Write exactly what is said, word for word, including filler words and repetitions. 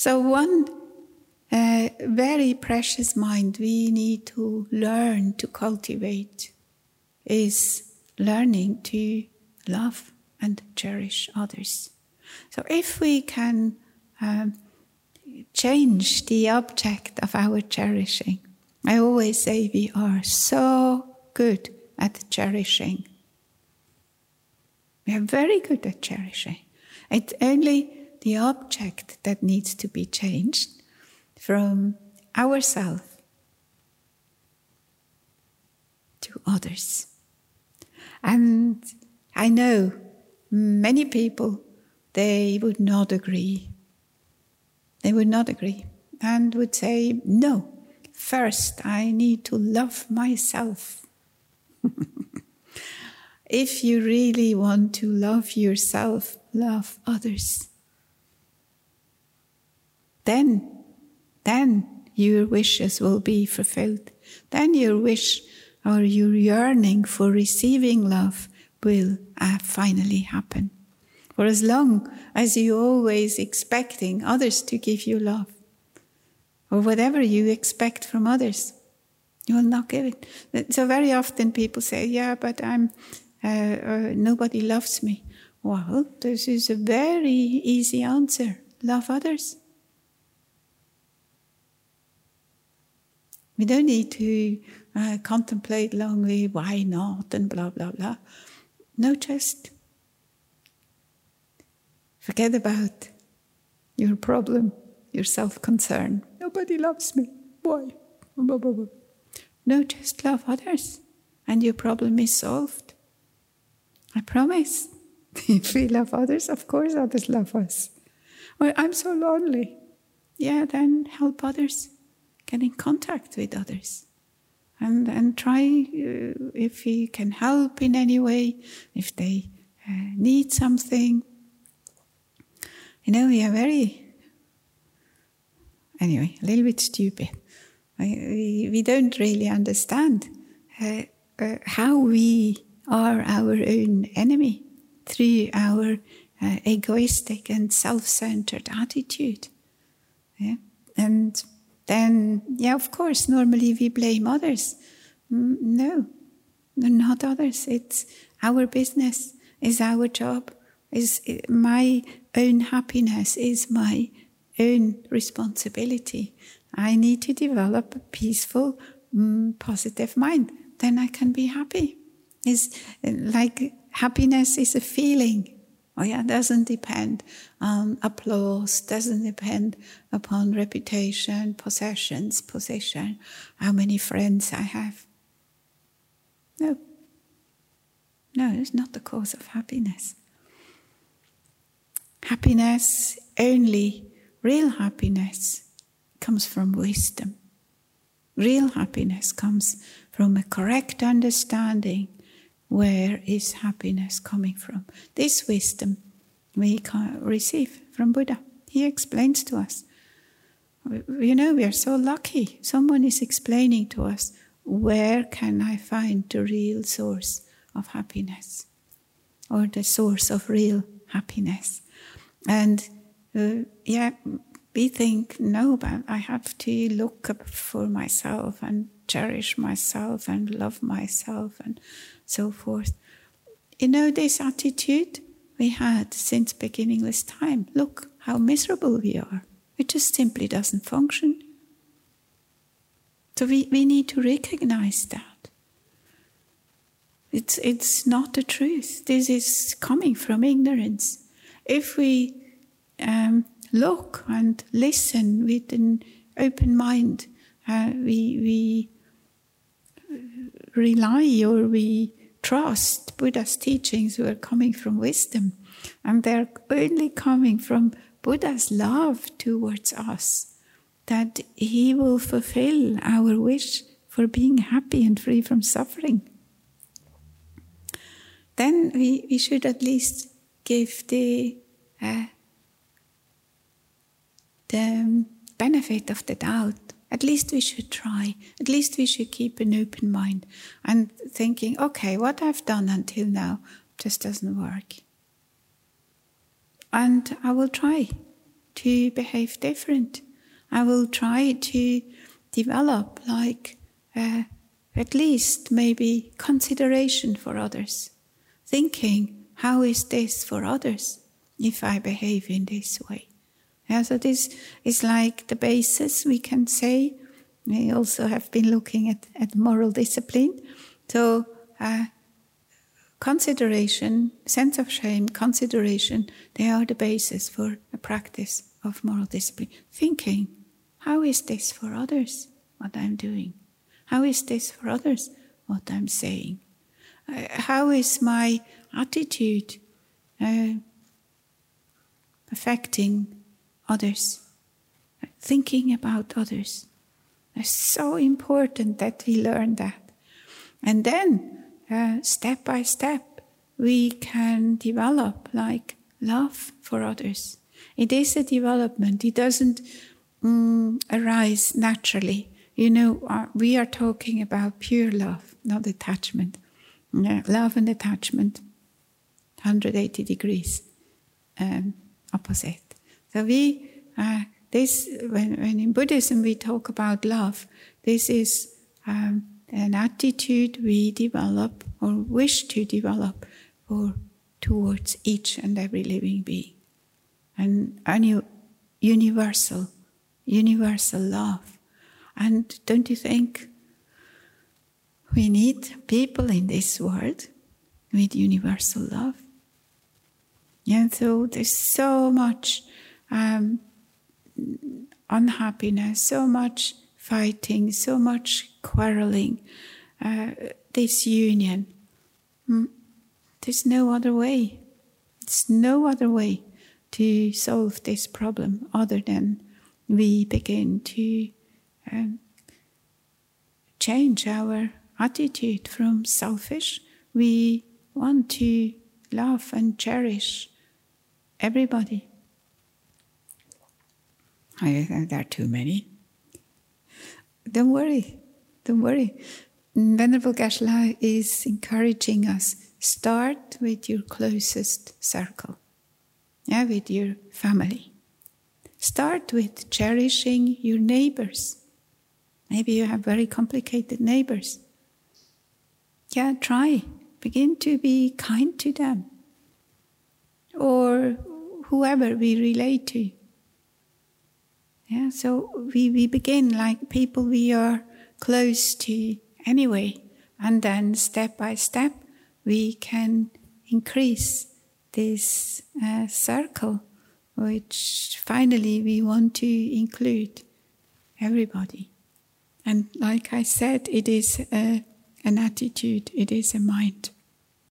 So one uh, very precious mind we need to learn to cultivate is learning to love and cherish others. So if we can um, change the object of our cherishing, I always say we are so good at cherishing. We are very good at cherishing. It's only the object that needs to be changed from ourselves to others. And I know many people, they would not agree. They would not agree and would say, no, first I need to love myself. If you really want to love yourself, love others. Then, then your wishes will be fulfilled. Then your wish or your yearning for receiving love will uh, finally happen. For as long as you're always expecting others to give you love, or whatever you expect from others, you will not give it. So very often people say, yeah, but I'm uh, uh, nobody loves me. Well, this is a very easy answer. Love others. We don't need to uh, contemplate longly, why not, and blah, blah, blah. No, just forget about your problem, your self-concern. Nobody loves me. Why? Blah, blah, blah. No, just love others, and your problem is solved. I promise. If we love others, of course others love us. Well, I'm so lonely. Yeah, then help others. Get in contact with others. And, and try uh, if you can help in any way, if they uh, need something. You know, we are very, anyway, a little bit stupid. We, we don't really understand uh, uh, how we are our own enemy through our uh, egoistic and self-centered attitude. Yeah? And then, yeah, of course, normally we blame others. Mm, no, not others. It's our business, it's our job, is my own happiness, is my own responsibility. I need to develop a peaceful, mm, positive mind. Then I can be happy. It's like happiness is a feeling. Oh yeah, it doesn't depend on applause, doesn't depend upon reputation, possessions, position, how many friends I have. No. No, it's not the cause of happiness. Happiness, only real happiness, comes from wisdom. Real happiness comes from a correct understanding. Where is happiness coming from? This wisdom we can receive from Buddha. He explains to us. You know, we are so lucky. Someone is explaining to us, where can I find the real source of happiness? Or the source of real happiness? And uh, yeah, we think, no, but I have to look up for myself and cherish myself and love myself and so forth. You know, this attitude we had since beginningless time. Look how miserable we are. It just simply doesn't function. So we, we need to recognize that. It's, it's not the truth. This is coming from ignorance. If we um, look and listen with an open mind, uh, we, we rely or we trust Buddha's teachings who are coming from wisdom, and they're only coming from Buddha's love towards us, that he will fulfill our wish for being happy and free from suffering. Then we, we should at least give the, uh, the benefit of the doubt. At least we should try. At least we should keep an open mind and thinking, okay, what I've done until now just doesn't work. And I will try to behave different. I will try to develop like uh, at least maybe consideration for others. Thinking, how is this for others if I behave in this way? Yeah, so this is like the basis, we can say. We also have been looking at, at moral discipline. So uh, consideration, sense of shame, consideration, they are the basis for a practice of moral discipline. Thinking, how is this for others, what I'm doing? How is this for others, what I'm saying? Uh, how is my attitude uh, affecting others? Thinking about others. It's so important that we learn that. And then, uh, step by step, we can develop like love for others. It is a development. It doesn't um, arise naturally. You know, uh, we are talking about pure love, not attachment. Yeah, love and attachment, one hundred eighty degrees um, opposite. So we, uh, this, when, when in Buddhism we talk about love, this is um, an attitude we develop or wish to develop for towards each and every living being. And a universal, universal love. And don't you think we need people in this world with universal love? Yeah, so there's so much um, unhappiness, so much fighting, so much quarreling, uh, disunion. Mm, there's no other way. There's no other way to solve this problem other than we begin to um, change our attitude from selfish. We want to love and cherish everybody. I, there are too many. Don't worry, don't worry. Venerable Geshe-la is encouraging us, start with your closest circle, yeah, with your family. Start with cherishing your neighbors. Maybe you have very complicated neighbors. Yeah, try. Begin to be kind to them. Or whoever we relate to. Yeah, so we, we begin like people we are close to anyway. And then step by step, we can increase this uh, circle, which finally we want to include everybody. And like I said, it is a, an attitude, it is a mind.